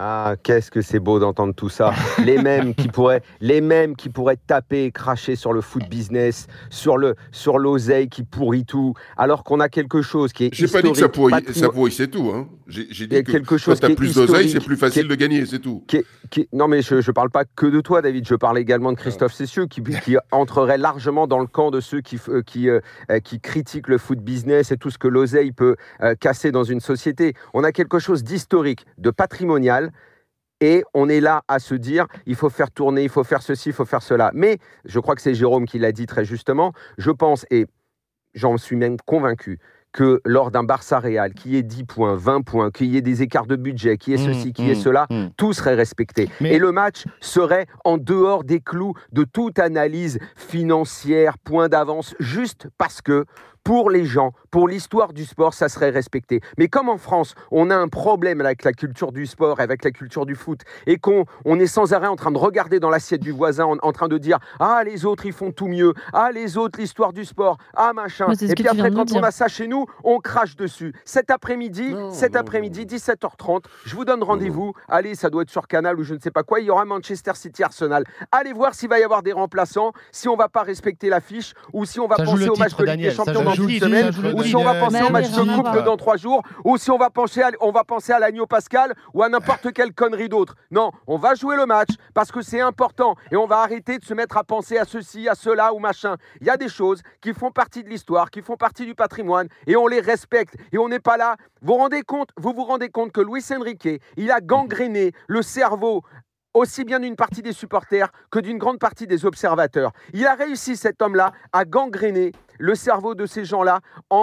Ah, qu'est-ce que c'est beau d'entendre tout ça. Les mêmes qui pourraient taper et cracher sur le foot business, sur l'oseille qui pourrit tout, alors qu'on a quelque chose qui est J'ai pas dit que ça historique, pourrissait tout. Hein. J'ai dit que quelque quand chose tu as qui est plus d'oseille, c'est historique, plus facile de gagner, c'est tout. Non, mais je ne parle pas que de toi, David. Je parle également de Christophe Cessieux, qui entrerait largement dans le camp de ceux qui critiquent le foot business et tout ce que l'oseille peut casser dans une société. On a quelque chose d'historique, de patrimonial. Et on est là à se dire, il faut faire tourner, il faut faire ceci, il faut faire cela. Mais je crois que c'est Jérôme qui l'a dit très justement. Je pense, et j'en suis même convaincu, que lors d'un Barça-Real, qu'il y ait 10 points, 20 points, qu'il y ait des écarts de budget, qu'il y ait ceci, qu'il y ait cela, tout serait respecté. Mais- Et le match serait en dehors des clous de toute analyse financière, point d'avance, juste parce que pour les gens, pour l'histoire du sport, ça serait respecté. Mais comme en France, on a un problème avec la culture du sport, avec la culture du foot, et qu'on est sans arrêt en train de regarder dans l'assiette du voisin, en train de dire « Ah, les autres, ils font tout mieux. Ah, les autres, l'histoire du sport. Ah, machin. Ouais, » c'est ce Et que puis tu viens après, de nous quand on dire. a ça chez nous, on crache dessus. Cet après-midi, 17h30, je vous donne rendez-vous. Allez, ça doit être sur Canal ou je ne sais pas quoi. Il y aura Manchester City Arsenal. Allez voir s'il va y avoir des remplaçants, si on ne va pas respecter l'affiche ou si on va Ça joue penser le au match titre, de Ligue des Daniel, ça Champions joue dans le une titre, semaine, ça joue le ou si on va titre. penser au Mais match oui, de rien à coupe voir. dans 3 jours, ou si on va penser à l'agneau Pascal ou à n'importe quelle connerie d'autre. Non, on va jouer le match parce que c'est important et on va arrêter de se mettre à penser à ceci, à cela ou machin. Il y a des choses qui font partie de l'histoire, qui font partie du patrimoine et on les respecte et on n'est pas là. Vous vous rendez compte que Luis Enrique, il a gangréné le cerveau aussi bien d'une partie des supporters que d'une grande partie des observateurs. Il a réussi, cet homme-là, à gangréner le cerveau de ces gens-là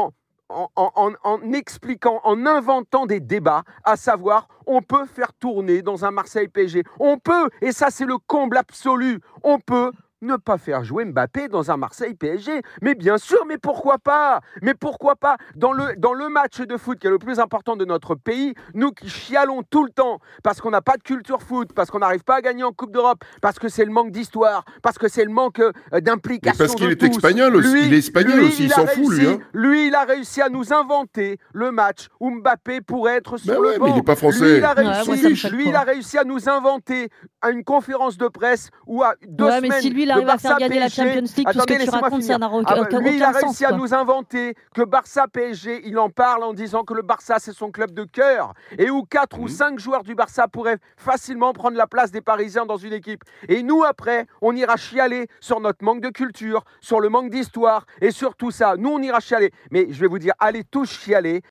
en expliquant, en inventant des débats, à savoir, on peut faire tourner dans un Marseille PSG. On peut, et ça c'est le comble absolu, on peut ne pas faire jouer Mbappé dans un Marseille PSG. Mais bien sûr, mais pourquoi pas? Mais pourquoi pas? Dans le match de foot qui est le plus important de notre pays, nous qui chialons tout le temps parce qu'on n'a pas de culture foot, parce qu'on n'arrive pas à gagner en Coupe d'Europe, parce que c'est le manque d'histoire, parce que c'est le manque d'implication. Mais parce qu'il de est tous. espagnol aussi. Il est espagnol aussi, il s'en fout, lui. Hein. Lui, il a réussi à nous inventer le match où Mbappé pourrait être sur le banc. Mais il n'est pas français. Lui, il a Ouais, moi, ça me réussi, choque il pas. a réussi à nous inventer à une conférence de presse où à 2 Ouais, semaines mais si lui, il le arrive à faire Barça gagner la PSG. Champions League, tout ce Attendez, que tu laissez-moi racontes, ça finir. n'a aucun Lui, il a sens. réussi à Quoi. nous inventer que Barça PSG, il en parle en disant que le Barça, c'est son club de cœur et où 4 ou 5 joueurs du Barça pourraient facilement prendre la place des Parisiens dans une équipe. Et nous, après, on ira chialer sur notre manque de culture, sur le manque d'histoire et sur tout ça. Nous, on ira chialer. Mais je vais vous dire, allez tous chialer